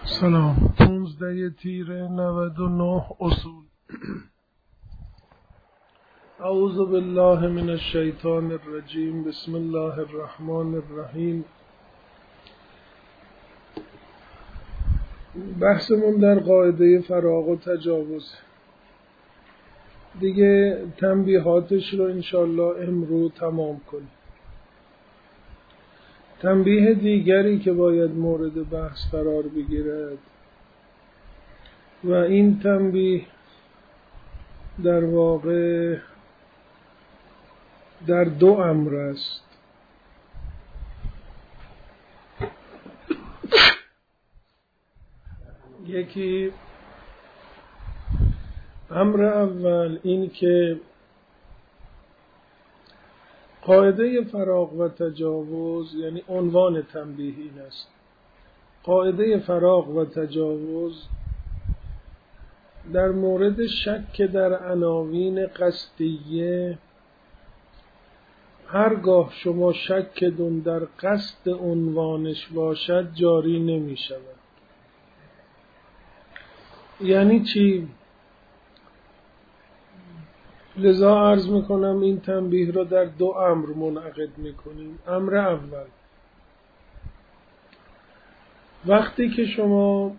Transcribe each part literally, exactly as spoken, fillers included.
سلام. پونزده تیر نود و نه اصول. اعوذ بالله من الشیطان الرجیم. بسم الله الرحمن الرحیم. بحثمون در قاعده فراغ و تجاوز. دیگه تنبیهاتش رو انشالله امروز تمام کنیم. تنبیه دیگری که باید مورد بحث قرار بگیرد و این تنبیه در واقع در دو امر است. یکی امر اول این که قاعده فراغ و تجاوز، یعنی عنوان تنبیه این است: قاعده فراغ و تجاوز در مورد شک در عناوین قصدیه، هرگاه شما شکتون در قصد عنوانش باشد جاری نمی شود. یعنی چی؟ لذا عرض میکنم این تنبیه را در دو امر منعقد میکنیم. امر اول، وقتی که شما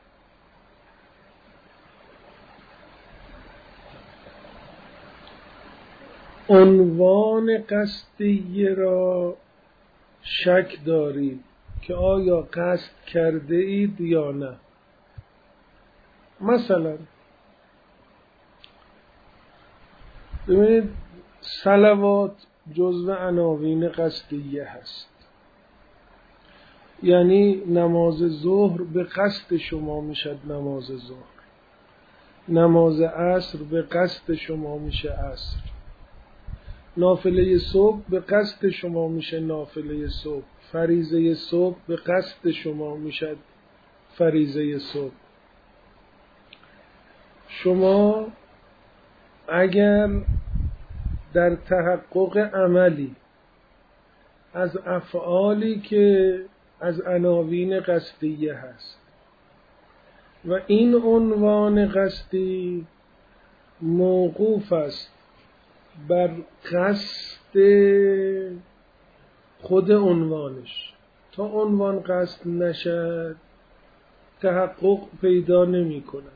عنوان قصدیه را شک دارید که آیا قصد کرده اید یا نه. مثلا ببینید، صلوات جزو عناوین قصدیه هست، یعنی نماز ظهر به قصد شما میشد نماز ظهر، نماز عصر به قصد شما میشه عصر، نافله صبح به قصد شما میشه نافله صبح، فریضه صبح به قصد شما میشد فریضه صبح. شما اگر در تحقق عملی از افعالی که از عناوین قصدیه هست و این عنوان قصدی موقوف است بر قصد خود عنوانش، تا عنوان قصد نشد تحقق پیدا نمی کند.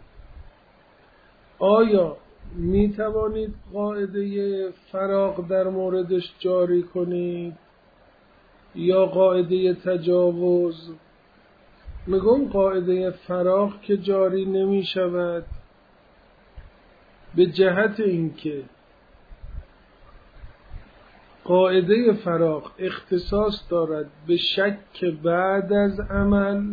آیا می توانید قاعده فراغ در موردش جاری کنید یا قاعده تجاوز؟ میگم قاعده فراغ که جاری نمی شود به جهت اینکه قاعده فراغ اختصاص دارد به شک بعد از عمل.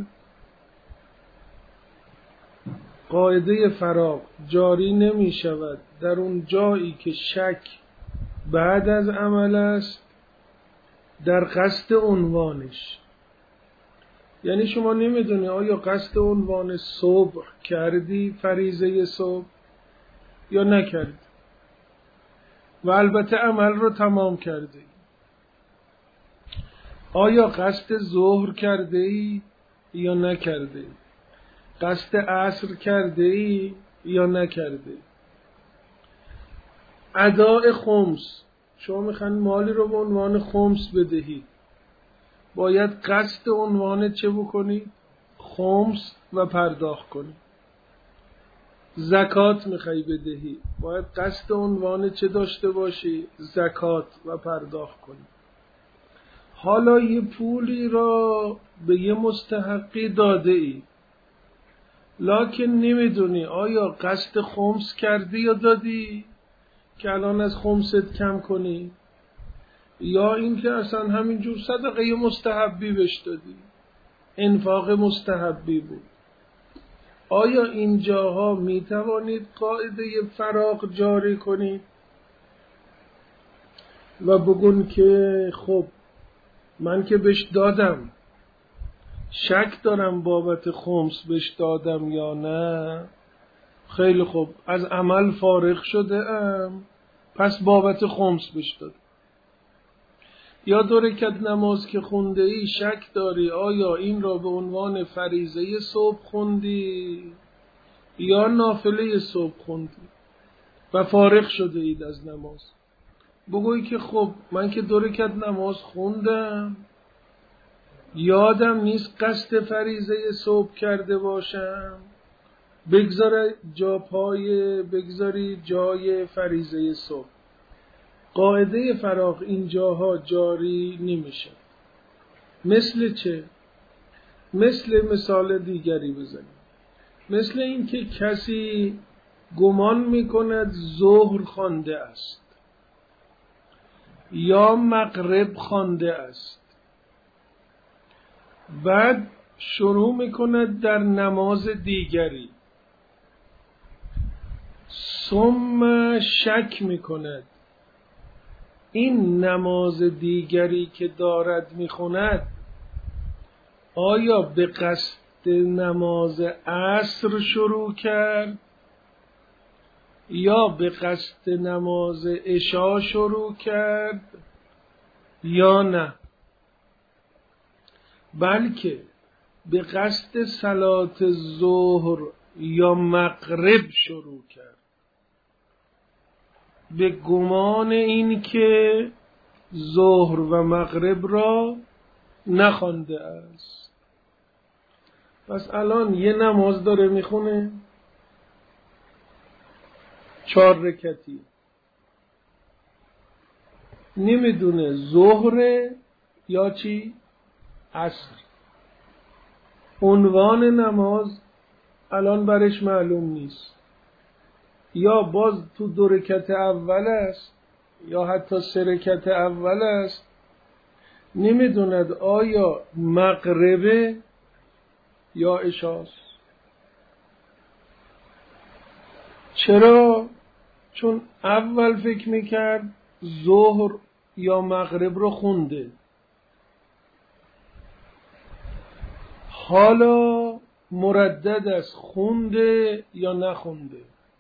قاعده فراغ جاری نمی شود در اون جایی که شک بعد از عمل است در قصد عنوانش. یعنی شما نمیدونی آیا قصد عنوان صبح کردی، فریضه صبح، یا نکردی، و البته عمل رو تمام کردی. آیا قصد ظهر کرده ای یا نکرده ای؟ قصد عصر کرده ای یا نکرده ای؟ اداء خمس، شما میخواین مالی رو به عنوان خمس بدهید، باید قصد عنوان چه بکنید؟ خمس و پرداخت کنید. زکات میخوای بدهی، باید قصد عنوان چه داشته باشی؟ زکات و پرداخت کنی. حالا یه پولی را به یه مستحقی داده ای، لکن نمیدونی آیا قصد خمس کردی یا دادی که الان از خمست کم کنی، یا این که اصلا همینجور صدقه مستحبی بهش دادی، انفاق مستحبی بود. آیا این جاها می توانید قاعده فراغ جاری کنید و بگون که خب من که بهش دادم، شک دارم بابت خمس بهش دادم یا نه، خیلی خوب، از عمل فارغ شده ام، پس بابت خمس بهش دادم. یا دو رکعت نماز که خونده ای شک داری آیا این را به عنوان فریضه صبح خوندی یا نافله صبح خوندی و فارغ شده اید از نماز، بگویی که خب من که دو رکعت نماز خوندم، یادم نیست قصد فریضه صبح کرده باشم، بگذاری جا پای بگذاری جای فریضه صبح. قاعده فراغ این جاها جاری نمیشه. مثل چه؟ مثل مثال دیگری بزنیم. مثل این که کسی گمان میکند ظهر خوانده است یا مغرب خوانده است، بعد شروع میکند در نماز دیگری، ثم شک میکند این نماز دیگری که دارد میخوند آیا به قصد نماز عصر شروع کرد یا به قصد نماز عشا شروع کرد یا نه، بلکه به قصد صلات ظهر یا مغرب شروع کرد به گمان این که ظهر و مغرب را نخوانده است. پس الان یه نماز داره میخونه چهار رکعتی، نمیدونه ظهر یا چی؟ عصر. عنوان نماز الان برش معلوم نیست، یا باز تو دو رکعت اول است یا حتی سه رکعت اول است، نمیدوند آیا مغربه یا عشاست. چرا؟ چون اول فکر میکرد ظهر یا مغرب رو خونده، حالا مردد است خونده یا نخونده.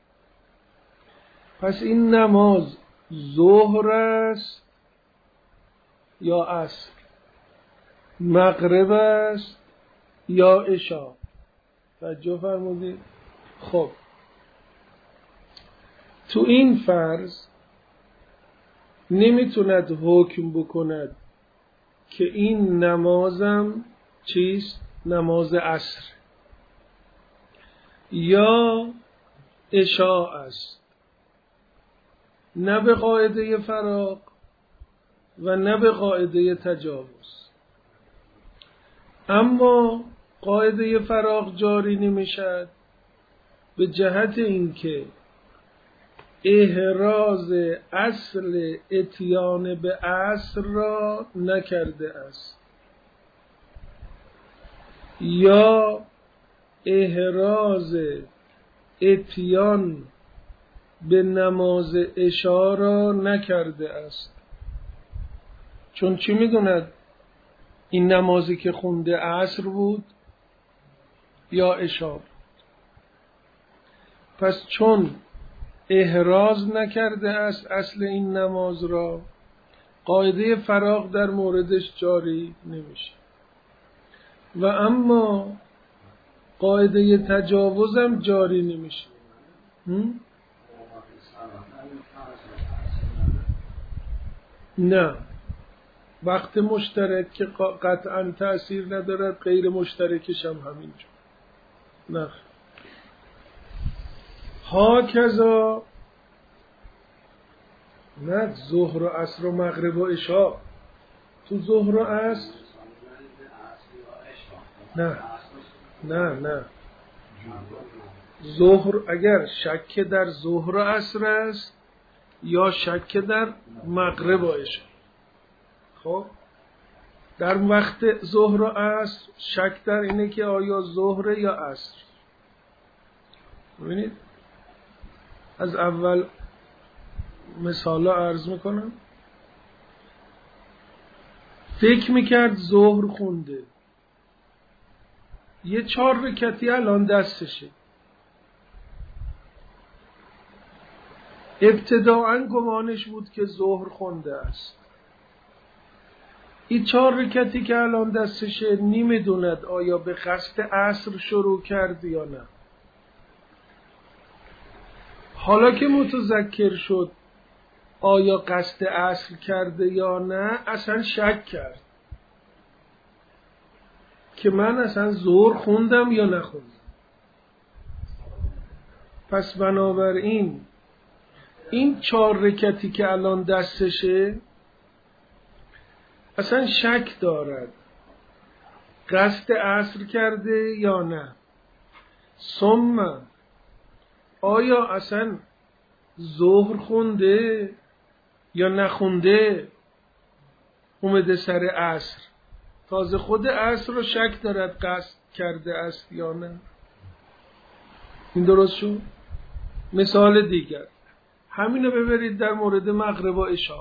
پس این نماز ظهر است یا عصر، مغرب است یا عشا. توجه فرمودید؟ خب تو این فرض نمیتوند حکم بکند که این نمازم چیست؟ نماز عصر یا عشا است، نه به قاعده فراغ و نه به قاعده تجاوز. اما قاعده فراغ جاری نمیشد به جهت اینکه احراز اصل اتیان به عصر را نکرده است یا احراز اتیان به نماز عشا را نکرده است. چون چی میدوند این نمازی که خونده عصر بود یا عشا بود؟ پس چون احراز نکرده است اصل این نماز را، قاعده فراغ در موردش جاری نمیشه. و اما قاعده تجاوزم جاری نمیشه. نه، وقت مشترک که قطعا تأثیر ندارد، غیر مشترکش هم همینجور. نه ها کذا، نه ظهر و عصر و مغرب و عشا. تو ظهر و عصر نه نه نه ظهر اگر شک در ظهر و عصر است یا شک در مغرب و عشا. خب در وقت ظهر و عصر شک در اینه که آیا ظهر یا عصر. ببینید از اول مثالا عرض میکنم. فکر میکرد ظهر خونده، یه چهار رکعتی الان دستشه، ابتداعاً گمانش بود که ظهر خونده است، این چهار رکعتی که الان دستشه نمیدوند آیا به قصد عصر شروع کرد یا نه. حالا که متذکر شد آیا قصد عصر کرده یا نه، اصلا شک کرد که من اصلا ظهر خوندم یا نخوندم. پس بنابراین این چهار رکعتی که الان دستشه اصلا شک دارد قصد عصر کرده یا نه. ثم آیا اصلا ظهر خونده یا نخونده، اومده سر عصر، تازه خود عصر رو شک دارد قصد کرده است یا نه. این درست شد؟ مثال دیگر همینو ببرید در مورد مغرب و عشا.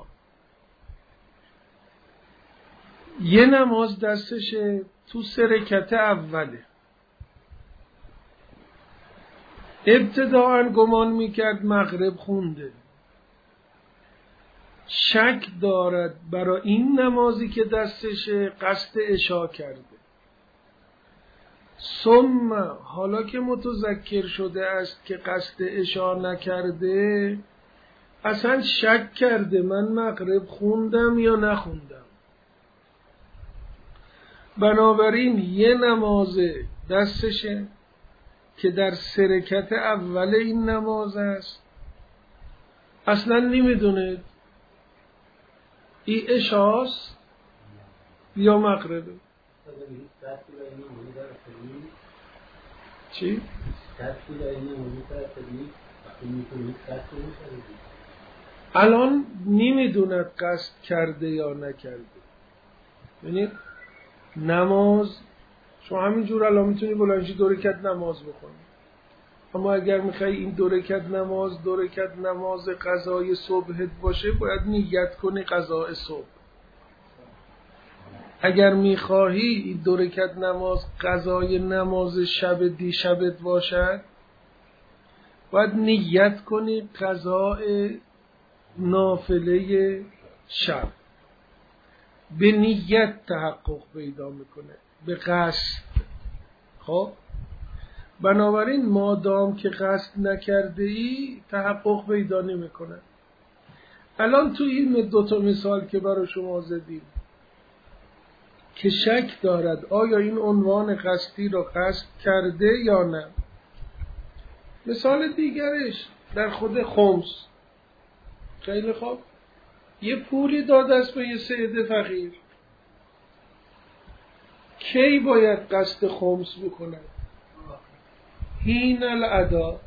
یه نماز دستشه تو سه رکعت اوله، ابتداءً گمان میکرد مغرب خونده، شک دارد برای این نمازی که دستشه قصد عشا کرده. ثم حالا که متذکر شده است که قصد عشا نکرده، اصلا شک کرده من مغرب خوندم یا نخوندم. بنابراین یه نماز دستشه که در سه رکعت اول این نماز است، اصلا نمیدونه این عشاست یا مغربه. چی؟ الان نمیدوند قصد کرده یا نکرده. یعنی نماز شما همینجور الان میتونی بلندشی دو رکعت نماز بخونی، اما اگر میخوای این دو رکعت نماز دو رکعت نماز قضای صبحت باشه، باید نیت کنی قضای صبح. اگر میخواهی این دو رکعت نماز قضای نماز شب دیشبت باشد، باید نیت کنی قضای نافله شب. به نیت تحقق پیدا میکنه، به قصد. خب بنابراین مادام که قصد نکرده ای تحقق پیدا نمیکنه. الان تو این دو تا مثال که برای شما زدیم که شک دارد آیا این عنوان قصدی را قصد کرده یا نه. مثال دیگرش در خود خمس. خیلی خوب، یه پولی داد است به یه سید فقیر، کی باید قصد خمس بکنه؟ حین الادا.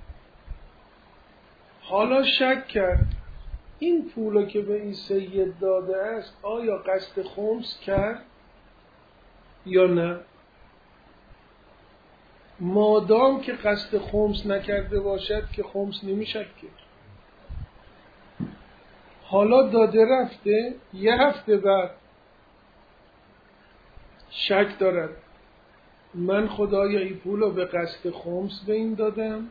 حالا شک کرد این پولا که به این سید داده است آیا قصد خمس کرد یا نه. مادام که قصد خمس نکرده باشد که خمس نمیشه کرد. حالا داده رفته، یه هفته بعد شک دارد من خدایا این پولو به قصد خمس به این دادم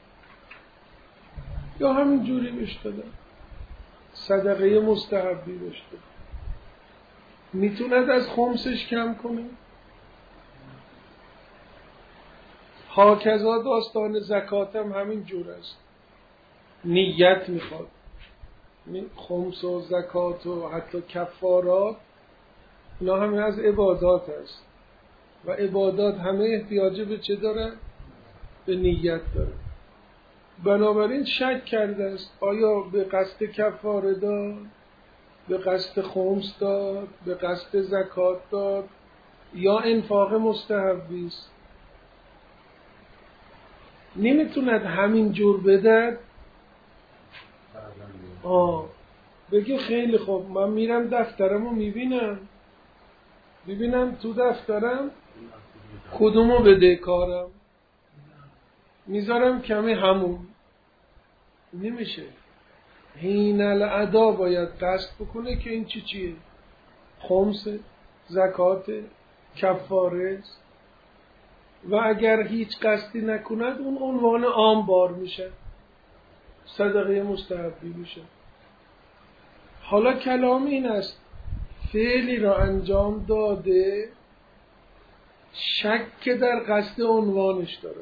یا همین جوری بهش دادم، صدقه مستحبی بهش دادم. میتوند از خمسش کم کنه؟ هاکذا داستان زکات هم همین جور است، نیت میخواد. خمس و زکات و حتی کفارات اینا همه از عبادات است و عبادات همه احتیاج به چه داره؟ به نیت داره. بنابراین شک کرده است آیا به قصد کفاره داد، به قصد خمس داد، به قصد زکات داد یا انفاق مستحبی است. نمیتوند همین جور بدد. آه بگه خیلی خوب من میرم دفترمو میبینم ببینم تو دفترم کدومو بده کارم میذارم کمی همون. نمیشه. حین الادا باید قصد بکنه که این چی چیه؟ خمس، زکات، کفاره است. و اگر هیچ قصدی نکند اون عنوان عام بار میشه، صدقه مستحبی میشه. حالا کلام این است فعلی را انجام داده شک در قصد عنوانش داره.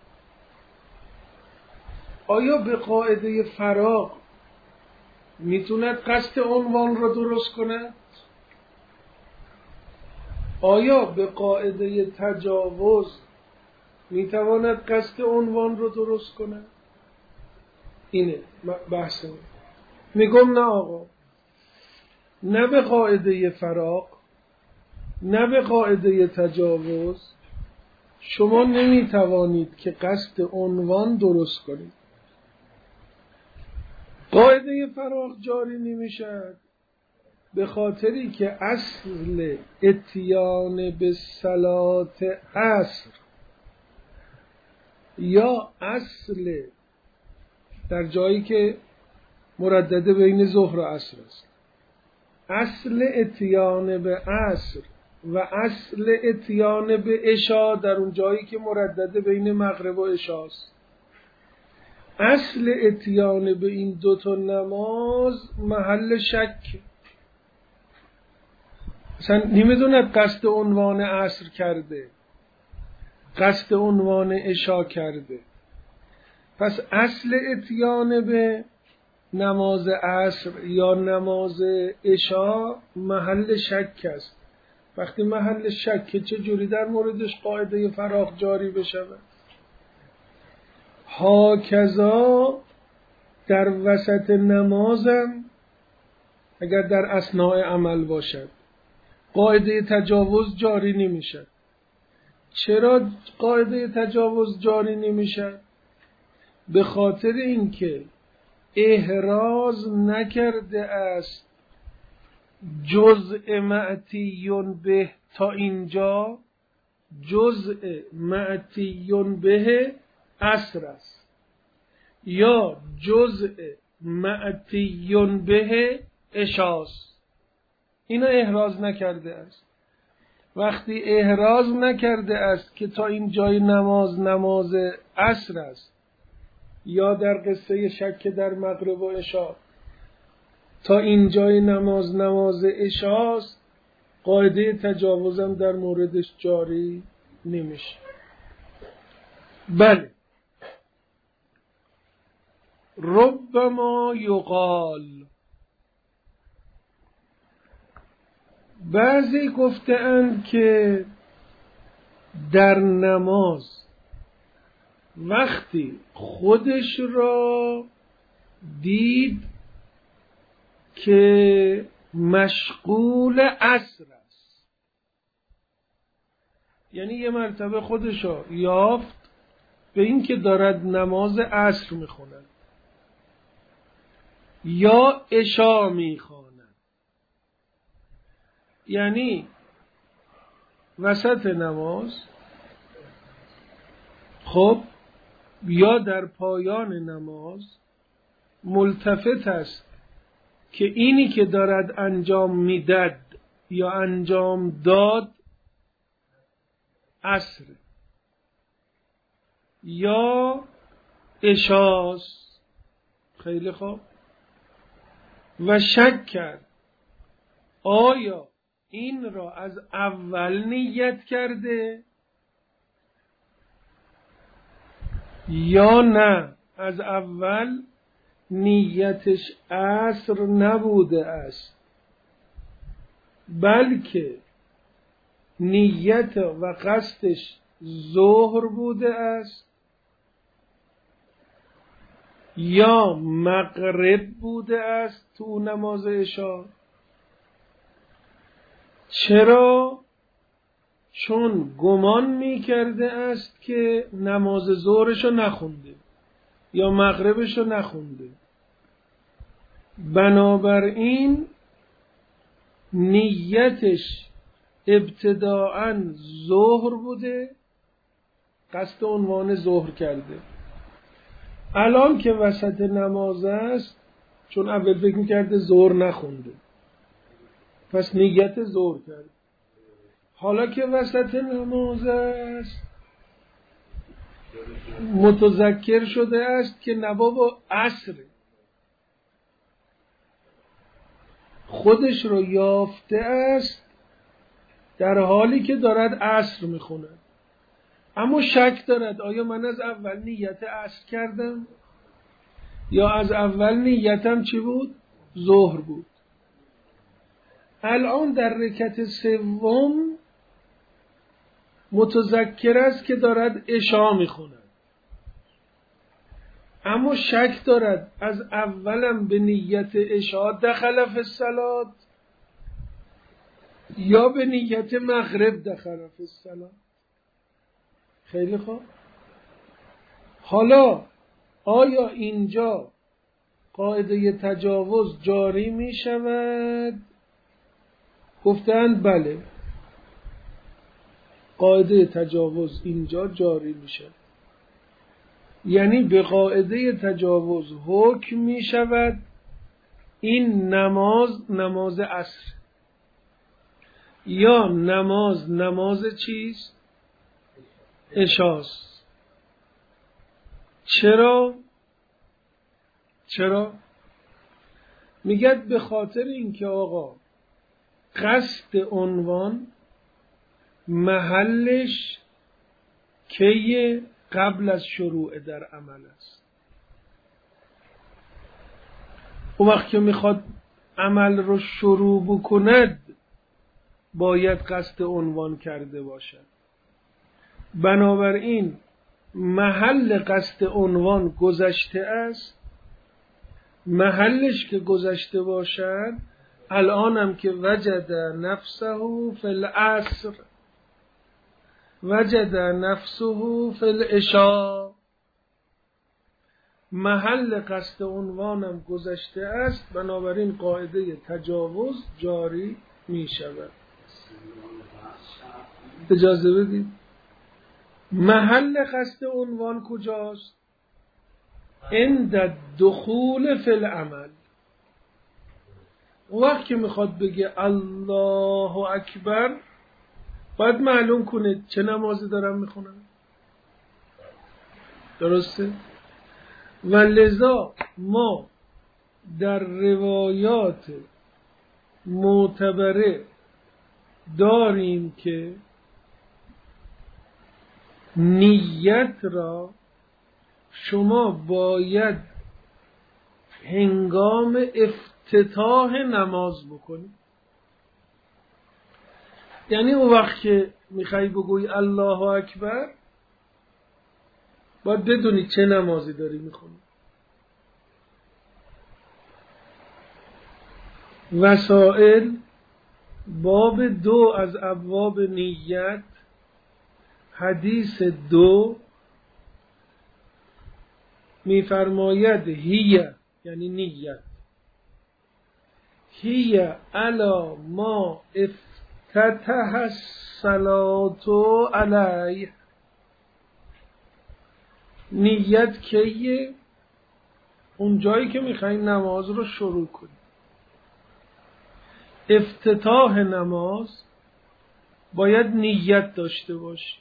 آیا به قاعده فراغ میتوند قصد عنوان را درست کند؟ آیا به قاعده تجاوز میتواند قصد عنوان را درست کند؟ اینه بحث من. میگم نه آقا، نه به قاعده فراغ نه به قاعده تجاوز شما نمیتوانید که قصد عنوان درست کنید. قاعده فراغ جاری نمیشد به خاطری که اصل اتیان به صلات عصر یا اصل در جایی که مردده بین ظهر و عصر است، اصل اتیان به عصر و اصل اتیان به عشا در اون جایی که مردده بین مغرب و عشا است. اصل اتیان به این دوتا نماز محل شک. مثلا نمیدوند قصد عنوان عصر کرده، قصد عنوان عشا کرده. پس اصل اتیان به نماز عصر یا نماز عشا محل شک است. وقتی محل شک چه جوری در موردش قاعده فراغ جاری بشود؟ هاکذا در وسط نمازم اگر در اثناء عمل باشد قاعده تجاوز جاری نمیشد. چرا قاعده تجاوز جاری نمیشد؟ به خاطر اینکه احراز نکرده است جزء معتیون به تا اینجا جزء معتیون به عصر است یا جزء معتیون به عشاست. اینا احراز نکرده است. وقتی احراز نکرده است که تا این جای نماز نماز عصر است یا در قصه شک در مغرب و عشا تا این جای نماز نماز عشاست، قاعده تجاوزم در موردش جاری نمیشه. بله، ربما یقال، بعضی گفتند که در نماز وقتی خودش را دید که مشغول عصر است، یعنی یه مرتبه خودش را یافت به این که دارد نماز عصر میخوند یا عشا میخواند، یعنی وسط نماز خب یا در پایان نماز ملتفت است که اینی که دارد انجام میداد یا انجام داد عصر یا عشاست. خیلی خوب. و شک کرد آیا این را از اول نیت کرده یا نه از اول نیتش عصر نبوده است بلکه نیت و قصدش ظهر بوده است یا مغرب بوده است تو نماز عشا. چرا؟ چون گمان می کرده است که نماز ظهرشو نخونده یا مغربشو نخونده، بنابراین نیتش ابتداءً ظهر بوده، قصد عنوان ظهر کرده. الان که وسط نماز است، چون اول فکر می‌کرده ظهر نخونده پس نیت ظهر کرد. حالا که وسط نماز است متذکر شده است که نه بابا عصر، خودش رو یافته است در حالی که دارد عصر میخوند، اما شک دارد آیا من از اول نیت عصر کردم یا از اول نیتم چی بود؟ ظهر بود. الان در رکعت سوم متذکر است که دارد عشا میخوند، اما شک دارد از اولم به نیت عشا دخل فی الصلاة یا به نیت مغرب دخل فی الصلاة. خیلی خوب، حالا آیا اینجا قاعده تجاوز جاری می شود؟ گفتند بله، قاعده تجاوز اینجا جاری می شود. یعنی به قاعده تجاوز حکم می شود این نماز نماز عصر یا نماز نماز چیست؟ عشاست. چرا؟ چرا؟ میگد به خاطر اینکه آقا قصد عنوان محلش کیه؟ قبل از شروع در عمل است. اون وقت که میخواد عمل رو شروع بکند باید قصد عنوان کرده باشد. بنابراین محل قصد عنوان گذشته است، محلش که گذشته باشد الانم که وجد نفسه فی العصر وجد نفسه فی العشاء، محل قصد عنوانم گذشته است، بنابراین قاعده تجاوز جاری می شود. اجازه بدید، محل قصد عنوان کجاست؟ عند دخول فی العمل. وقت که میخواد بگه الله اکبر باید معلوم کنه چه نمازی دارم میخونم. درسته؟ و لذا ما در روایات معتبره داریم که نیت را شما باید هنگام افتتاح نماز بکنید. یعنی اون وقت که میخوای بگوی الله اکبر باید بدونی چه نمازی داری میخونی. وسائل باب دو از ابواب نیت، حدیث دو میفرماید هی، یعنی نیت، هی علی ما افتتح الصلاة علیه. نیت کیه؟ اون جایی که میخوایی نماز رو شروع کنی. افتتاح نماز باید نیت داشته باشی.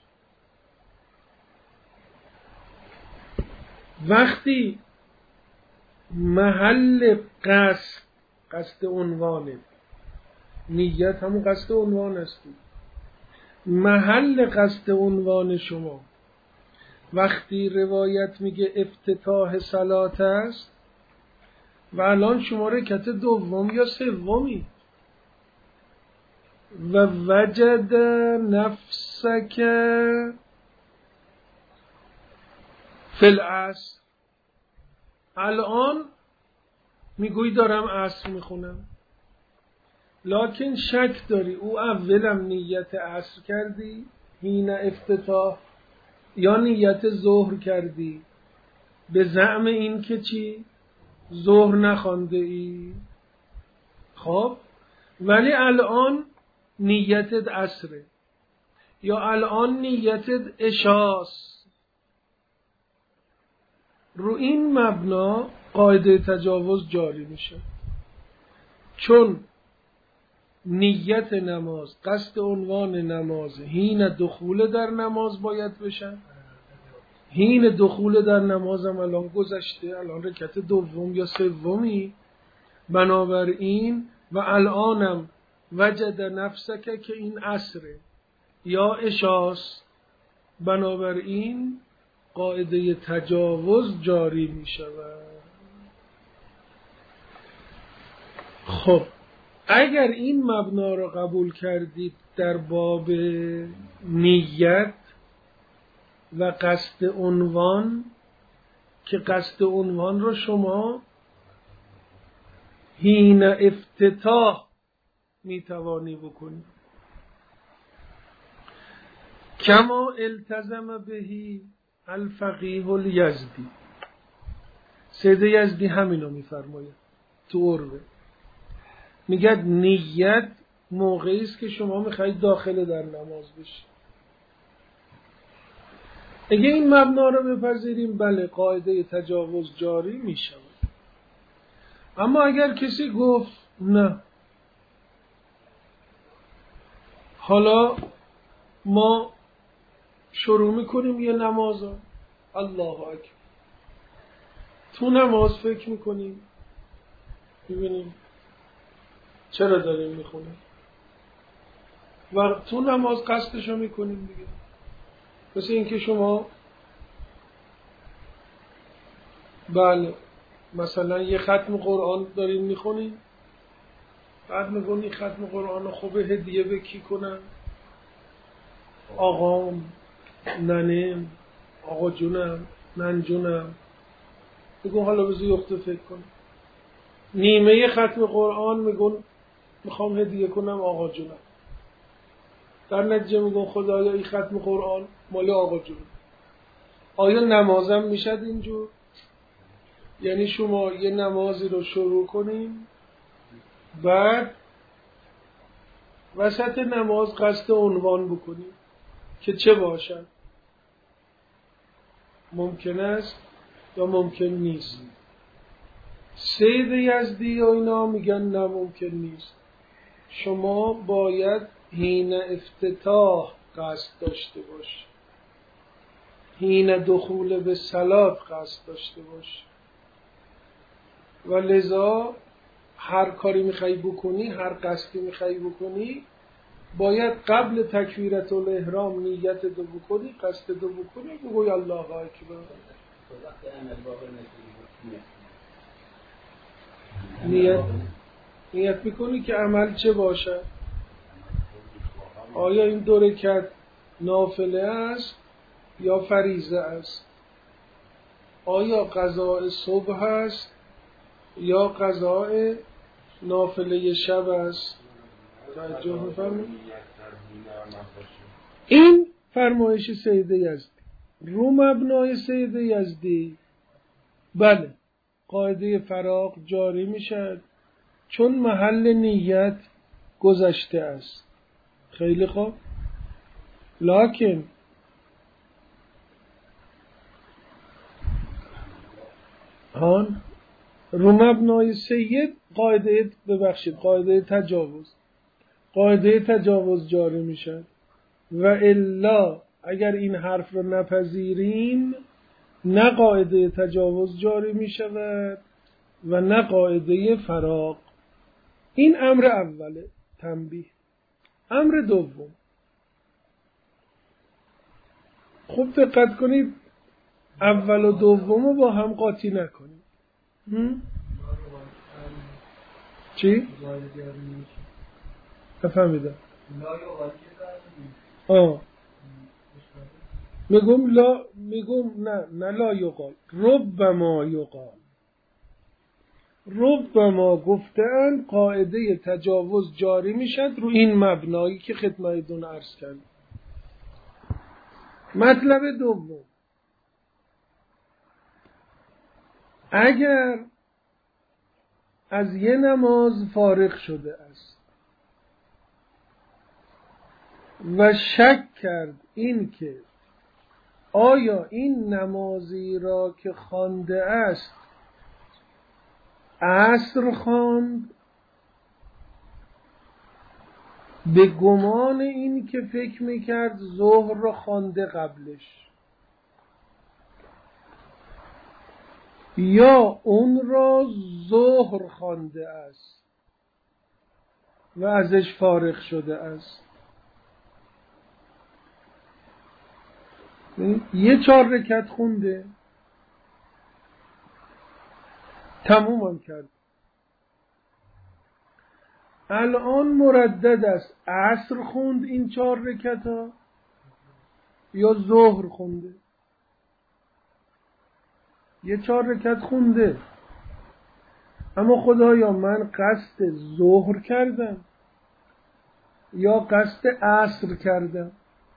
وقتی محل قصد، قصد عنوانه، نیت همون قصد عنوان است، محل قصد عنوان شما وقتی روایت میگه افتتاح صلات است و الان شما رکعت دوم یا سومی و وجد نفسک فی العصر، الان میگویی دارم عصر میخونم، لکن شک داری او اولم نیت عصر کردی حین افتتاح یا نیت ظهر کردی به زعم این که چی؟ ظهر نخوانده ای. خب ولی الان نیتت عصره یا الان نیتت عشاست. رو این مبنا قاعده تجاوز جاری میشه، چون نیت نماز، قصد عنوان نماز حین دخول در نماز باید بشن. حین دخول در نمازم الان گذشته، الان رکعت دوم یا سومی، بنابراین و الانم وجد نفسک که این عصره یا اشاس، بنابراین قاعده تجاوز جاری می شود. خب اگر این مبنا را قبول کردید در باب نیت و قصد عنوان، که قصد عنوان را شما حین افتتاح می توانی بکنید، کما التزم بهی الفقیه الیزدی. سید یزدی همینو میفرماید تو عروه، میگه نیت موقعی است که شما میخواید داخل در نماز بشید. اگه این مبنا رو بپذیریم بله قاعده تجاوز جاری میشه. اما اگر کسی گفت نه، حالا ما شروع میکنیم یه نماز، الله اکبر، تو نماز فکر میکنیم ببینیم چرا داریم میخونیم و تو نماز قصدشو میکنیم دیگه. مثل اینکه شما بله مثلا یه ختم قرآن داریم میخونیم، بعد میگونی ختم قرآن خوبه هدیه به کی کنم؟ آقام، ننم، آقا جونم، نن جونم. میگون حالا بذار یخته فکر کنم. نیمه ختم قرآن میگون میخوام هدیه کنم آقا جونم. در نتیجه میگون خدایا این ختم قرآن مال آقا جونم. آیا نمازم میشد اینجور؟ یعنی شما یه نمازی رو شروع کنیم، بعد وسط نماز قصد عنوان بکنیم که چه باشد؟ ممکن است یا ممکن نیست؟ سید یزدی و اینا میگن نه ممکن نیست. شما باید حین افتتاح قصد داشته باش، حین دخول به صلات قصد داشته باش، و لذا هر کاری میخوای بکنی، هر قصدی میخوای بکنی، باید قبل تکبیرت الاحرام نیت دو بکنی، قصد دو بکنی، بگوی الله اکبر. نیت نیت میکنی که عمل چه باشه؟ آیا این دو رکعت نافله است یا فریضه است؟ آیا قضاء صبح است یا قضاء نافله شب است؟ توجه می‌فرمایید؟ این فرمایش سید یزدی. رو مبنای سید یزدی بله قاعده فراق جاری میشد چون محل نیت گذشته است. خیلی خوب، لکن آن رو مبنای سید قاعده ببخشید قاعده تجاوز قاعده تجاوز جاری میشد و الا اگر این حرف رو نپذیریم نه قاعده تجاوز جاری میشود و نه قاعده فراق. این امر اوله، تنبیه. امر دوم، خوب دقت کنید، اول و دوم رو با هم قاطی نکنید. چی؟ نفهمیدم. آه میگم لا میگم نه نه لا یقال، ربما یقال. ربما گفتن قاعده تجاوز جاری میشد رو این مبنایی که خدمتتون عرض کردم. مطلب دوم، اگر از یه نماز فارغ شده است و شک کرد این که آیا این نمازی را که خوانده است عصر خواند، به گمان این که فکر میکرد ظهر را خوانده قبلش، یا اون را ظهر خوانده است، و ازش فارغ شده است. یه چهار رکعت خونده، تموم هم کرد. الان مردد است عصر خوند این چهار رکعت ها یا ظهر خونده. یه چهار رکعت خونده، اما خدایا من قصد ظهر کردم یا قصد عصر کردم؟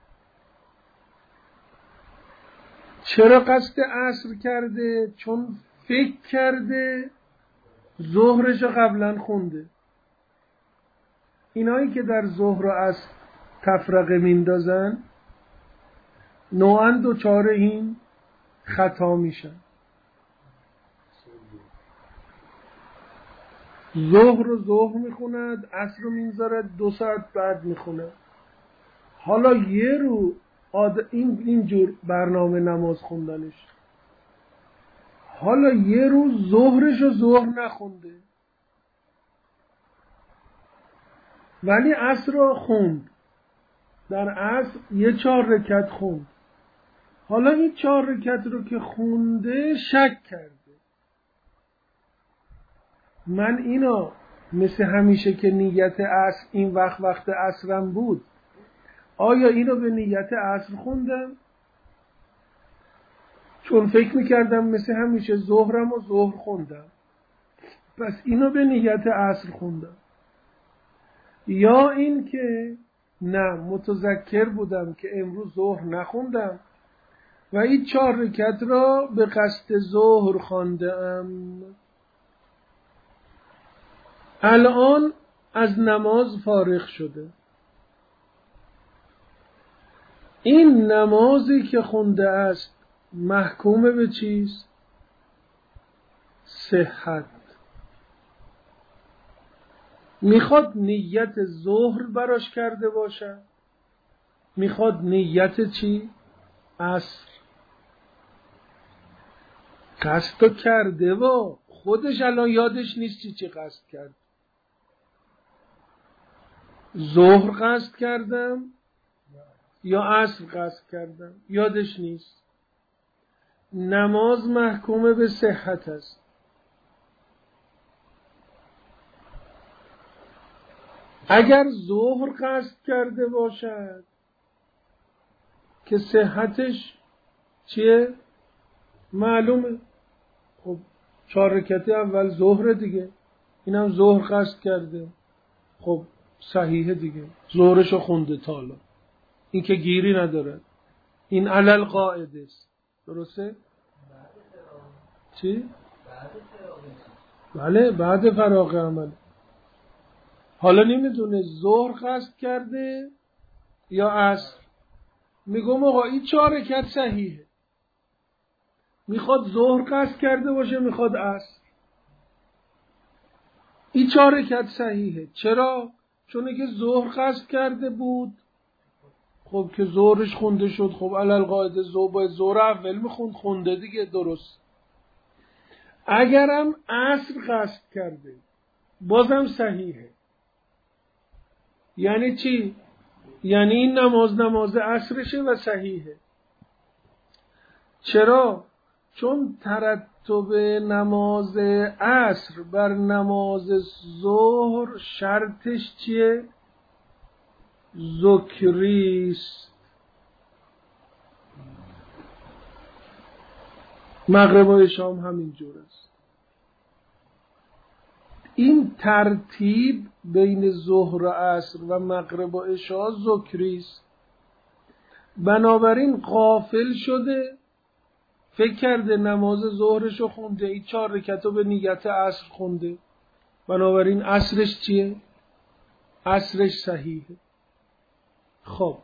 چرا قصد عصر کرده؟ چون فکر کرده ظهرش قبلا خونده. اینایی که در ظهر و عصر تفرقه میندازن نوعاً دوچار این خطا میشن. ظهر رو ظهر میخوند، عصر رو میذارد دو ساعت بعد میخوند. حالا یه رو آد... این اینجور برنامه نماز خوندنش، حالا یه رو ظهرش رو ظهر نخونده ولی عصر رو خوند، در عصر یه چهار رکعت خوند. حالا این چهار رکعت رو که خونده شک کرده، من اینا مثل همیشه که نیت عصر این وقت وقت عصرم بود، آیا اینو به نیت عصر خوندم؟ چون فکر میکردم مثل همیشه ظهرم و ظهر خوندم، پس اینو به نیت عصر خوندم. یا این که نه، متذکر بودم که امروز ظهر نخوندم و این چهار رکعت را به قصد ظهر خواندم. الان از نماز فارغ شده. این نمازی که خونده است محکوم به چیست؟ صحت. میخواد نیت ظهر براش کرده باشه، میخواد نیت چی؟ عصر. قصد کرده و خودش الان یادش نیست چی چی قصد کرد. ظهر قصد کردم یا عصر قصد کردم، یادش نیست. نماز محکوم به صحت است. اگر ظهر قصد کرده باشد که صحتش چیه؟ معلومه. خب چهار رکعت اول ظهر دیگه، اینم ظهر قصد کرده، خب صحیحه دیگه، ظهرشو خونده تا حالا، این که گیری نداره، این علل قاعده است. درسته؟ چی؟ بله بعد فراغ عمل. حالا نمیدونه ظهر قصد کرده یا عصر. میگم آقا این چهار رکعت صحیحه، میخواد ظهر قصد کرده باشه میخواد عصر، این چهار رکعت صحیحه. چرا؟ چون که ظهر قصد کرده بود، خب که ظهرش خونده شد، خب علل قاعده ظهر باید ظهر اول میخوند، خونده دیگه، درست. اگرم عصر قصد کرده بازم صحیحه. یعنی چی؟ یعنی این نماز نماز عصرشه و صحیحه. چرا؟ چون ترتب نماز عصر بر نماز ظهر شرطش چیه؟ ذکریست. مغرب و شام همین جور است. این ترتیب بین ظهر و عصر و مغرب و عشا ذکریست. بنابراین غافل شده، فکر کرده نماز ظهرشو خونده، این چهار رکعتو به نیت عصر خونده، بنابراین عصرش چیه؟ عصرش صحیحه. خب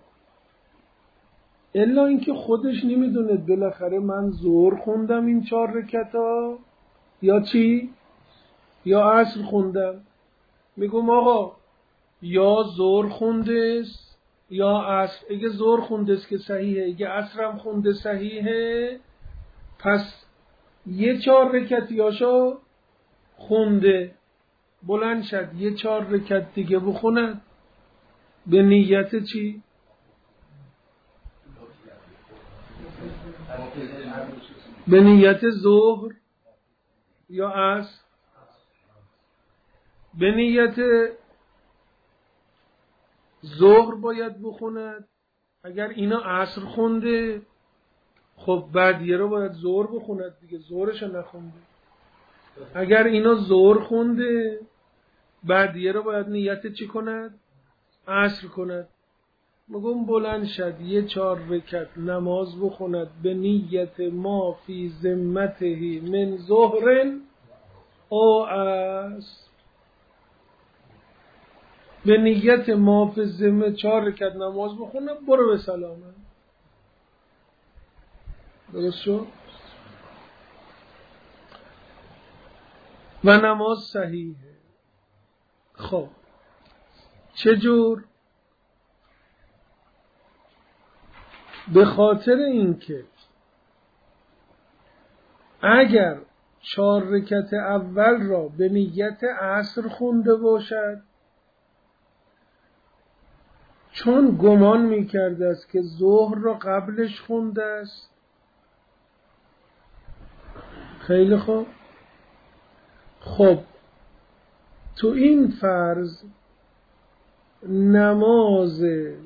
الا اینکه خودش نمیدونه بالاخره من ظهر خوندم این چهار رکعتا یا چی؟ یا عصر خوندم. میگم آقا یا ظهر خونده است یا عصر. اگه ظهر خونده است که صحیحه، اگه عصرم خونده صحیحه، پس یه چهار رکعتیاشو خونده، بلند شد یه چهار رکعت دیگه بخوند به نیت چی؟ به نیت ظهر یا عصر؟ به نیت ظهر باید بخوند. اگر اینا عصر خونده خب بعدیه رو باید ظهر بخوند دیگه، ظهرش نخونده. اگر اینا ظهر خونده بعدیه رو باید نیت چی کند؟ عصر کند. مگم بلند شد یه چهار رکعت نماز بخوند به نیت ما فی ذمته من ظهر او عصر. به نیت ما فی ذمه چهار رکعت نماز بخوند، برو به سلامت. درست شد؟ و نماز صحیحه. خب چجور؟ به خاطر اینکه اگر چهار رکعت اول را به نیت عصر خونده باشد، چون گمان میکرده است که ظهر را قبلش خونده است. خیلی خوب. خب تو این فرض نماز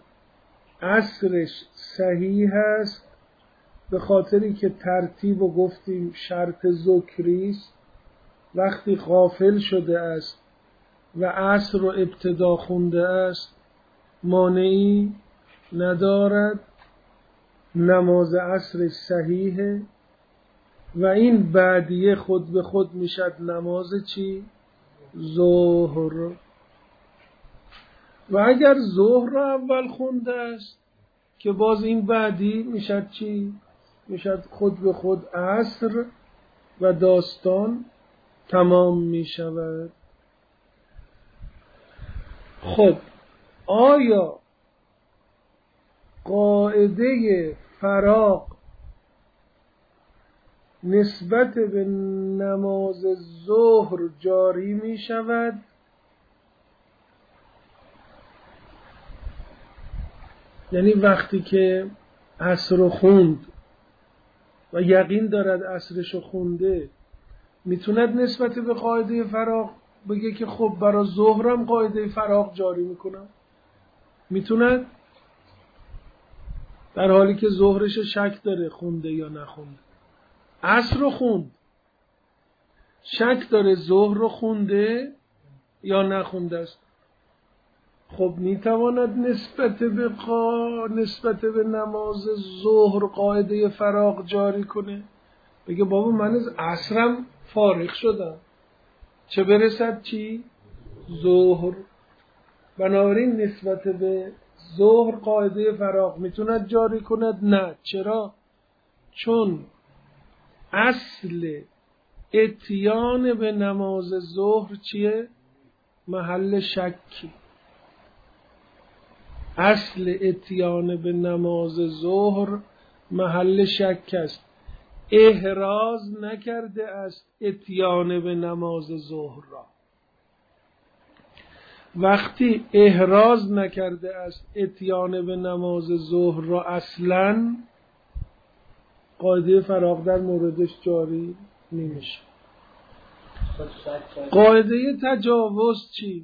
عصرش صحیح است، به خاطری که ترتیب و گفتیم شرط ذکری است. وقتی غافل شده است و عصر رو ابتدا خونده است مانعی ندارد، نماز عصرش صحیحه و این بعدیه خود به خود میشد نماز چی؟ ظهر. و اگر ظهر را اول خونده است که باز این بعدی میشد چی؟ میشد خود به خود عصر و داستان تمام میشود. خب آیا قاعده فراغ نسبت به نماز ظهر جاری می شود؟ یعنی وقتی که عصر رو خوند و یقین دارد عصرش رو خونده، میتوند نسبت به قاعده فراغ بگه که خب برای ظهرم قاعده فراغ جاری میکنم؟ میتوند؟ در حالی که ظهرش شک داره خونده یا نخونده. عصر رو خوند، شک داره ظهر رو خونده یا نخونده است. خب میتواند نسبت به قا... نسبت به نماز ظهر قاعده فراغ جاری کنه، بگه بابا من از عصرم فارغ شدم، چه برسد چی؟ ظهر. بنابراین نسبت به ظهر قاعده فراغ میتوند جاری کند؟ نه. چرا؟ چون اصل اتیان به نماز ظهر چیه؟ محل شکی. اصل اتیان به نماز ظهر محل شک است. احراز نکرده است اتیان به نماز ظهر را. وقتی احراز نکرده است اتیان به نماز ظهر را، اصلاً قاعده فراغ در موردش جاری نمیشه. قاعده تجاوز چی؟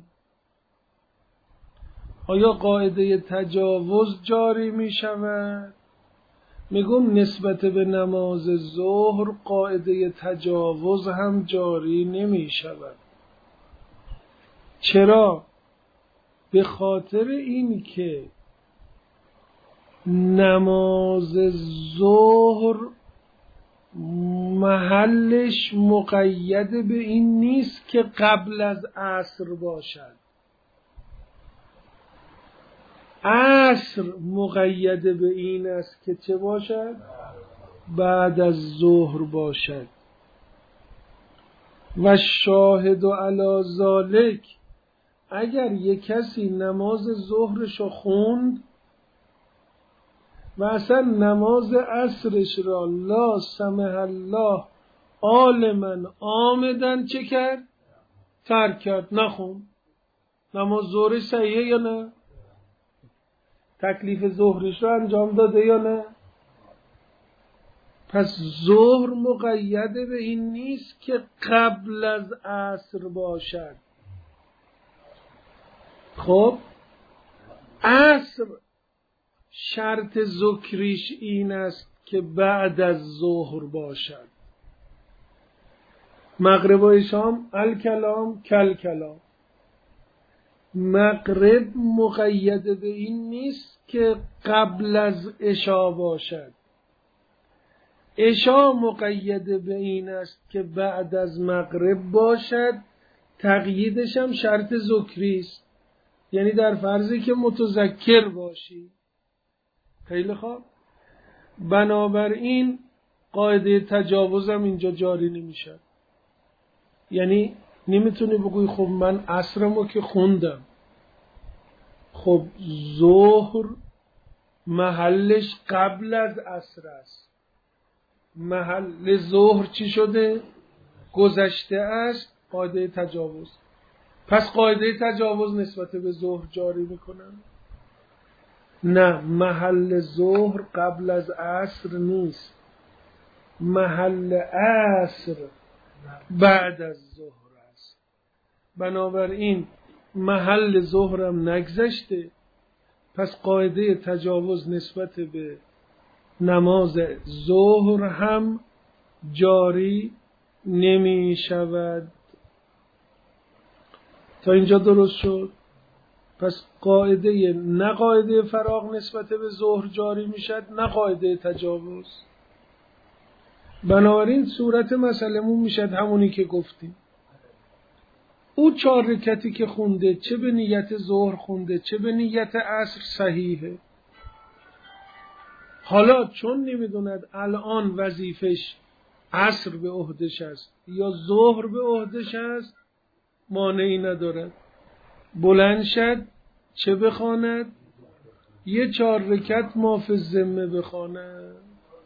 آیا قاعده تجاوز جاری می شود؟ میگم نسبت به نماز ظهر قاعده تجاوز هم جاری نمی شود. چرا؟ به خاطر این که نماز ظهر محلش مقید به این نیست که قبل از عصر باشد. عصر مقید به این است که چه باشد؟ بعد از ظهر باشد. و شاهد علی ذالک، اگر یک کسی نماز ظهرشو خوند و اصلا نماز عصرش را لا سمح الله عالما عامدن چه کرد؟ ترک کرد، نخون، نماز ظهرش صحیحه یا نه؟ تکلیف ظهرش رو انجام داده یا نه؟ پس ظهر مقید به این نیست که قبل از عصر باشد. خب عصر شرط ذکریش این است که بعد از ظهر باشد. مغرب و شام الکلام کل کلام. مغرب مقید به این نیست که قبل از عشا باشد. عشا مقید به این است که بعد از مغرب باشد. تقییدش هم شرط ذکری است، یعنی در فرضی که متذکر باشی. خیلی خوب. بنابراین قاعده تجاوز هم اینجا جاری نمیشه. یعنی نمیتونی بگوی خب من عصرمو که خوندم، خب ظهر محلش قبل از عصر است، محل ظهر چی شده؟ گذشته است. قاعده تجاوز. پس قاعده تجاوز نسبت به ظهر جاری میکنن؟ نه، محل ظهر قبل از عصر نیست، محل عصر بعد از ظهر است. بنابراین محل ظهرم نگذشته، پس قاعده تجاوز نسبت به نماز ظهر هم جاری نمی شود. تا اینجا درست شد؟ پس قاعده نه قاعده فراغ نسبت به ظهر جاری می شد، نه قاعده تجاوز. بنابراین صورت مسئله‌مون می شد همونی که گفتیم. او چهار رکعتی که خونده، چه به نیت ظهر خونده چه به نیت عصر، صحیحه. حالا چون نمیدوند الان وظیفش عصر به عهدش است یا ظهر به عهدش است، مانعی ندارد. بلند شد چه بخواند؟ یه چهار رکعت ما فی الذمه بخواند.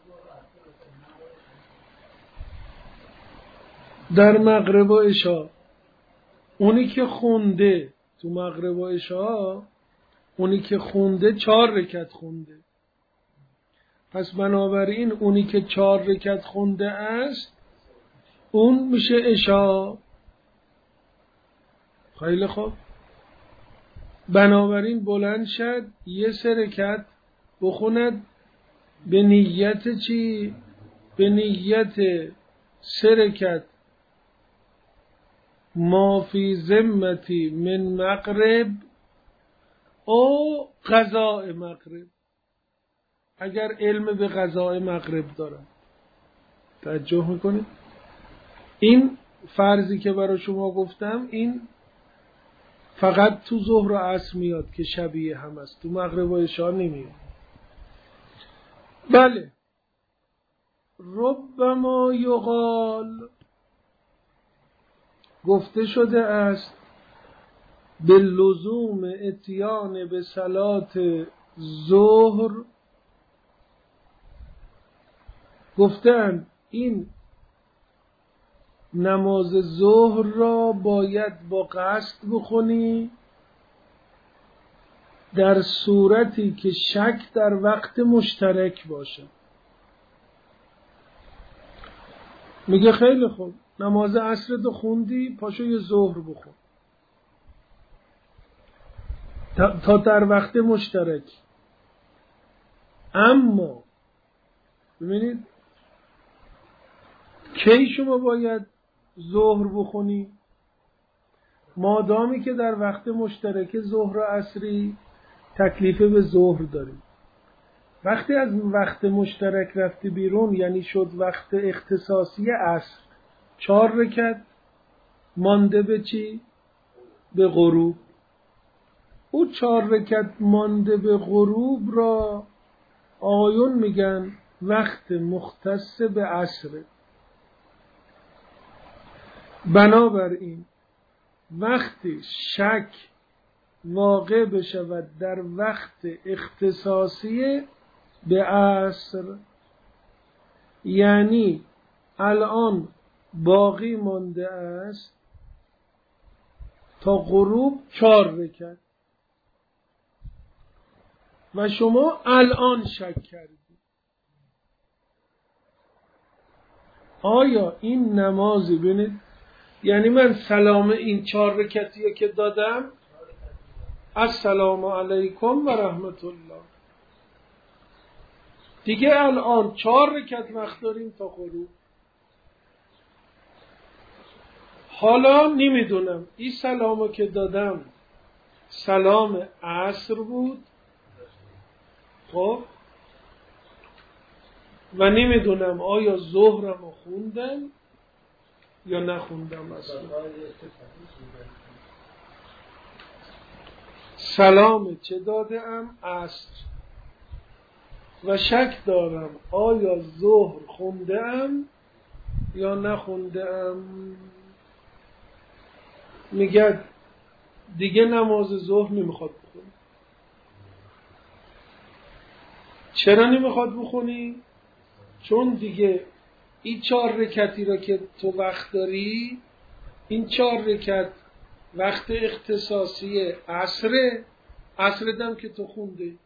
در مغرب و عشا اونی که خونده، تو مغرب و عشا اونی که خونده چهار رکعت خونده، پس بنابراین اونی که چهار رکعت خونده است اون میشه عشا. خیلی خوب. بنابراین بلند شد یه سه رکعت بخوند به نیت چی؟ به نیت سه رکعت ما فی ذمتی من مغرب او قضاء مغرب، اگر علم به قضاء مغرب دارم. توجه میکنید؟ این فرضی که برای شما گفتم این فقط تو ظهر و عصر میاد که شبیه هم است، تو مغرب و عشا نمیاد. بله. ربما یقال، گفته شده است به لزوم اتیان به صلات ظهر، گفتند این نماز ظهر را باید با قصد بخونی در صورتی که شک در وقت مشترک باشه. میگه خیلی خوب، نماز عصر تو خوندی، پاشو یه ظهر بخون تا, تا در وقت مشترک. اما ببینید کی شما باید ظهر بخونی؟ مادامی که در وقت مشترک ظهر و عصری تکلیف به ظهر داریم. وقتی از وقت مشترک رفتی بیرون، یعنی شد وقت اختصاصی عصر، چهار رکعت مانده به چی؟ به غروب. او چهار رکعت مانده به غروب را آقایون میگن وقت مختص به عصر. بنابراین وقتی شک واقع بشود در وقت اختصاصی به عصر، یعنی الان باقی مانده است تا غروب چهار رکعت و شما الان شک کردید آیا این نمازی بینید، یعنی من سلام این چهار رکعتیه که دادم السلام علیکم و رحمت الله، دیگه الان چهار رکعت وقت داریم تا غروب. حالا نمیدونم این سلامو که دادم سلام عصر بود خب و نمیدونم آیا ظهرمو خوندم یا نخوندم اصلا. سلام چه دادم عصر و شک دارم آیا ظهر خوندم یا نخوندم. میگه دیگه نماز ظهر نمیخواد بخونی. چرا نمیخواد بخونی؟ چون دیگه این چهار رکعتی را که تو وقت داری، این چهار رکعت وقت اختصاصی عصره، عصردم که تو خوندی،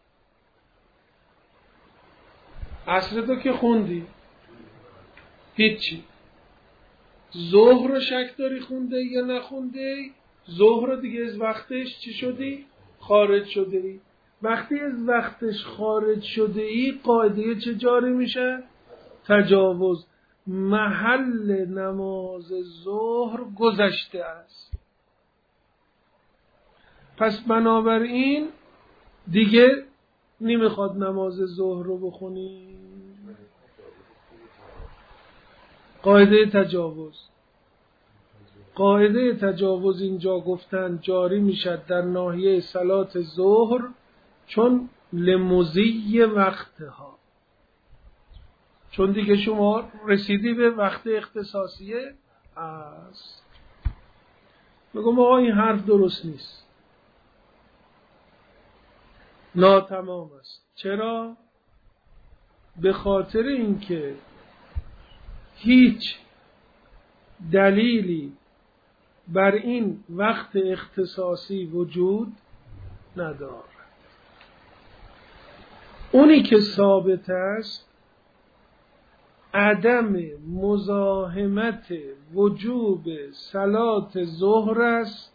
عصر تو که خوندی هیچی. ظهر رو شک داری خونده یا نخونده، ظهر رو دیگه از وقتش چی شدی؟ خارج شده ای. وقتی از وقتش خارج شده ای قاعده چه جاری میشه؟ تجاوز. محل نماز ظهر گذشته است. پس بنابراین دیگه نمیخواد نماز ظهر رو بخونی. قاعده تجاوز. قاعده تجاوز اینجا گفتن جاری میشد در ناحیه صلات ظهر چون لمضی وقتها، چون دیگه شما رسیدی به وقت اختصاصیه است. میگم آقا این حرف درست نیست، ناتمام است. چرا؟ به خاطر اینکه هیچ دلیلی بر این وقت اختصاصی وجود ندارد. اونی که ثابت است عدم مزاحمت وجوب صلات ظهر است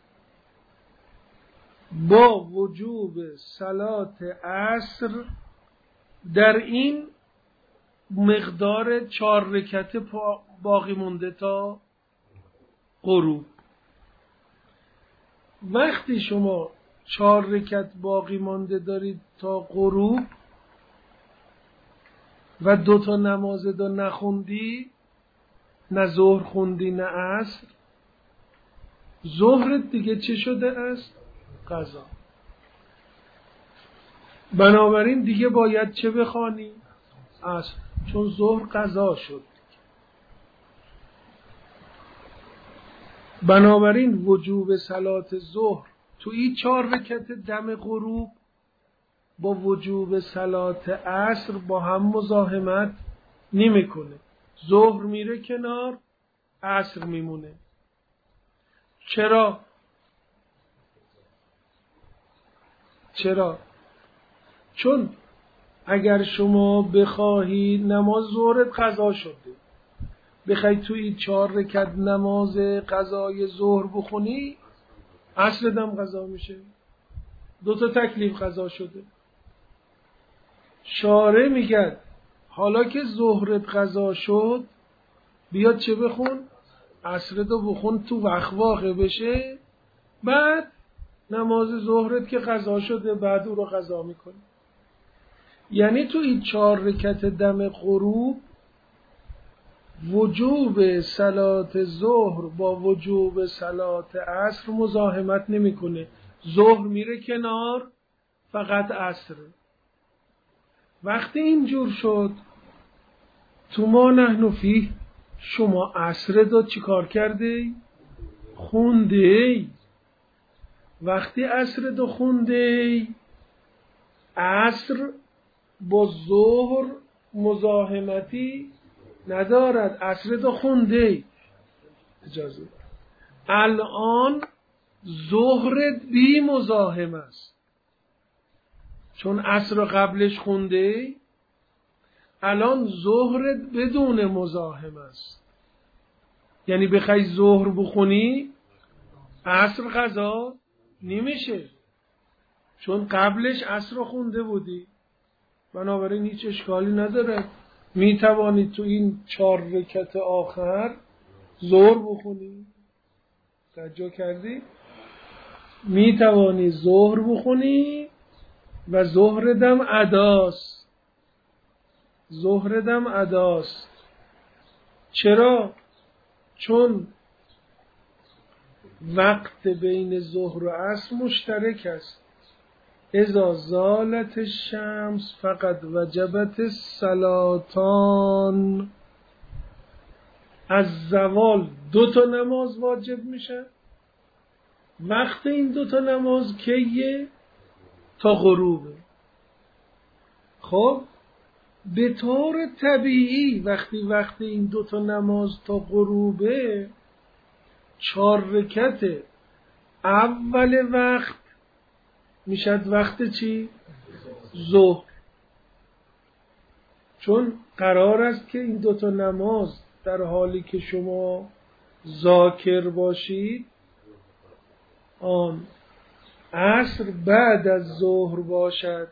با وجوب صلات عصر در این مقدار چهار رکعت باقی مونده تا غروب. وقتی شما چهار رکعت باقی مانده دارید تا غروب و دو تا نماز دو نخوندی، نه ظهر خوندی نه عصر، ظهر دیگه چه شده است؟ قضا. بنابراین دیگه باید چه بخوانی؟ عصر، چون ظهر قضا شد. بنابراین وجوب صلات ظهر تو این چهار رکعت دم غروب با وجوب صلات عصر با هم مزاحمت نمیکنه. ظهر میره کنار، عصر میمونه. چرا؟ چرا؟ چون اگر شما بخواهی نماز ظهرت قضا شده، بخوای توی چهار رکعت نماز قضای ظهر بخونی، عصر دم قضا میشه. دو تا تکلیف قضا شده. شارع میگه حالا که ظهرت قضا شد بیاد چه بخون؟ عصر دو بخون تو وقت واقع بشه، بعد نماز ظهرت که قضا شده بعد او رو قضا میکنی. یعنی تو این چهار رکعت دم غروب وجوب صلات ظهر با وجوب صلات عصر مزاحمت نمیکنه. ظهر میره کنار، فقط عصر. وقتی اینجور شد تو ما نحن فیه، شما عصر دو چی کار کرده؟ خونده. وقتی عصر دو خونده، عصر با ظهر مزاحمتی ندارد. عصر دو خونده. اجازه الان ظهرت بی مزاحم است، چون عصر قبلش خونده، الان ظهرت بدون مزاحم است. یعنی بخوای ظهر بخونی عصر قضا نمیشه، چون قبلش عصر خونده بودی. بنابراین هیچ اشکالی نداره، می توانی تو این چهار رکعت آخر ظهر بخونی. توجه کردی؟ می توانی ظهر بخونی و ظهردم اداست. ظهردم اداست. چرا؟ چون وقت بین ظهر و عصر مشترک است. اذا زالت الشمس فقد وجبت الصلاتان. از زوال دو تا نماز واجب میشه. وقت این دو تا نماز کیه؟ تا غروبه. خب به طور طبیعی وقتی وقت این دو تا نماز تا غروبه، چهار رکعت اول وقت میشد وقت چی؟ ظهر. چون قرار است که این دو تا نماز در حالی که شما ذاکر باشید، آن عصر بعد از ظهر باشد.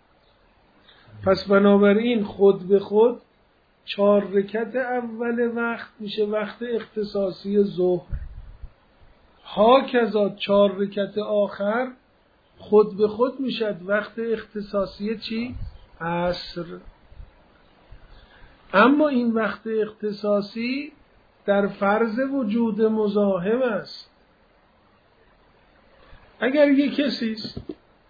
پس بنابراین خود به خود چهار رکعت اول وقت میشه وقت اختصاصی ظهر. هاکذا چهار رکعت آخر خود به خود میشد وقت اختصاصی چی؟ عصر. اما این وقت اختصاصی در فرض وجود مزاحم است. اگر یک کسی است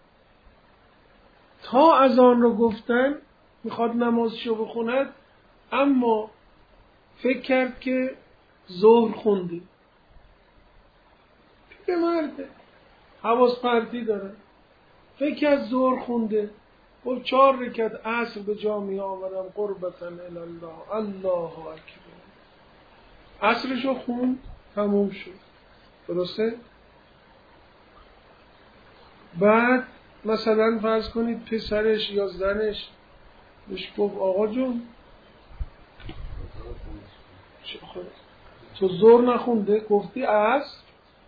تا اذان رو گفتن میخواد نمازشو بخوند، اما فکر کرد که ظهر خونده، به مرده حواس پرتی داره، فکر از ظهر خونده، و چهار رکعت عصر به جا می آورم قربتاً الی الله، الله اکبر، عصرشو خون، تموم شد. درسته؟ بعد مثلا فرض کنید پسرش یا زنش بهش گفت آقا جون تو ظهر نخونده، گفتی عصر،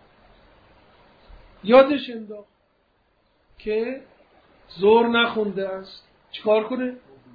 یادش انداخت که ظهر نخونده است، چیکار کنه؟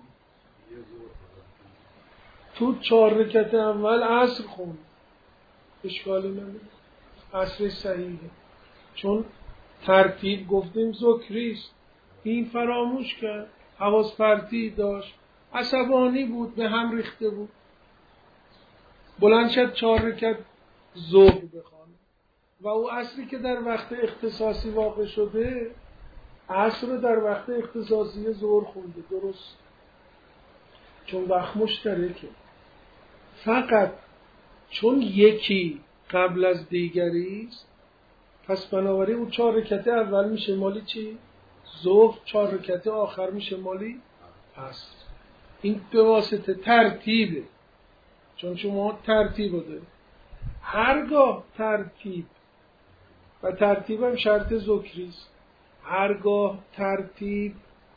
تو چهار رکعت اول عصر خوند، اشکالی نداره، عصر صحیحه، چون ترتیب گفتیم ذکریست. این فراموش کرد، حواس پرتی داشت، عصبانی بود، به هم ریخته بود، بلند شد چهار رکعت ظهر بخوانه و او عصری که در وقت اختصاصی واقع شده عصر در وقت اختصاصی ظهر خونده. درست، چون وقت مشترکه، فقط چون یکی قبل از دیگری است، پس بنابراین اون چهار رکعت اول میشه مالی چی؟ ظهر. چهار رکعت آخر میشه مالی عصر. این به واسطه ترتیبه، چون شما ترتیب رو دارید. هرگاه ترتیب، و ترتیب هم شرط ذکریست، هرگاه ترتیب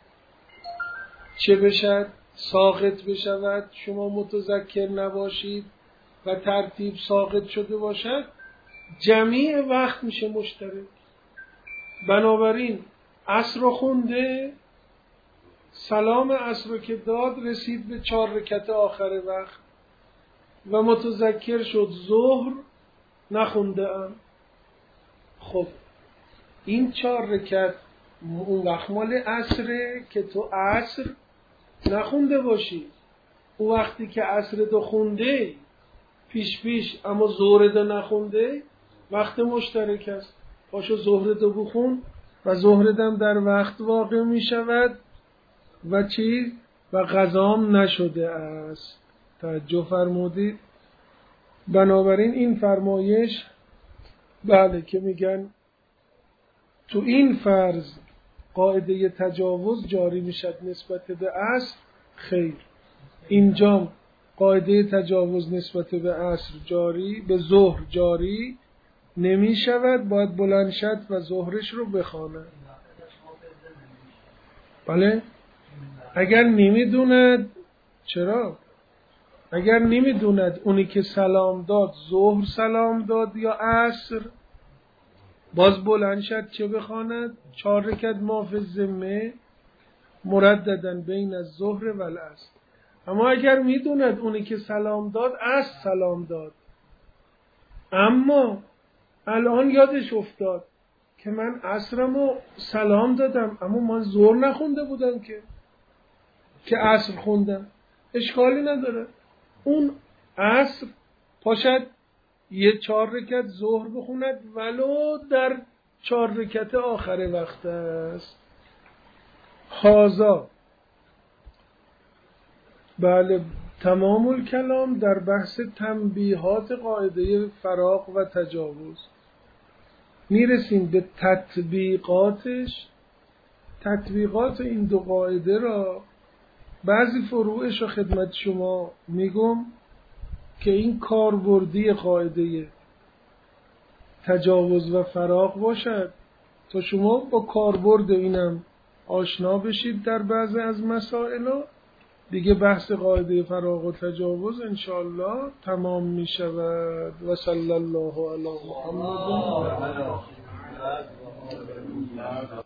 چه بشد؟ ساقط بشود، شما متذکر نباشید و ترتیب ساقط شده باشد، جمیع وقت میشه مشترک. بنابراین عصر رو خونده، سلام عصر رو که داد رسید به چهار رکعت آخر وقت و متذکر شد ظهر نخونده ام. خب این چهار رکعت اون وقت مال عصره که تو عصر نخونده باشی. اون وقتی که عصر دو خونده پیش پیش اما ظهر دو نخونده، وقت مشترک است. پاشو ظهر دو بخون و ظهر دم در وقت واقع می شود و چیز و قضام نشده است. توجه فرمودید؟ بنابراین این فرمایش بله که میگن تو این فرض قاعده تجاوز جاری میشد نسبت به عصر، خیر، اینجا قاعده تجاوز نسبت به عصر جاری، به ظهر جاری نمی شود باید بلند شد و ظهرش رو بخواند. بله اگر نمی دوند چرا؟ اگر نمی دوند اونی که سلام داد ظهر سلام داد یا عصر، باز بلند شد چه بخواند؟ چهار رکعت ما فی الذمه مرددن بین الظهر و العصر. اما اگر می دوند اونی که سلام داد عصر سلام داد، اما الان یادش افتاد که من عصرمو سلام دادم اما من ظهر نخونده بودم که که عصر خوندم، اشکالی نداره. اون عصر پاشد یه چهار رکعت ظهر بخوند ولو در چهار رکعت آخر وقت است. هازا بله تمام الکلام در بحث تنبیهات قاعده فراغ و تجاوز. میرسیم به تطبیقاتش. تطبیقات این دو قاعده را بعضی فروعش را خدمت شما میگم که این کاربردی قاعده تجاوز و فراغ باشد تا شما با کاربرد اینم آشنا بشید در بعضی از مسائل. دیگه بحث قاعده فراغ و تجاوز انشاءالله تمام می شود. و صلی الله علی محمد.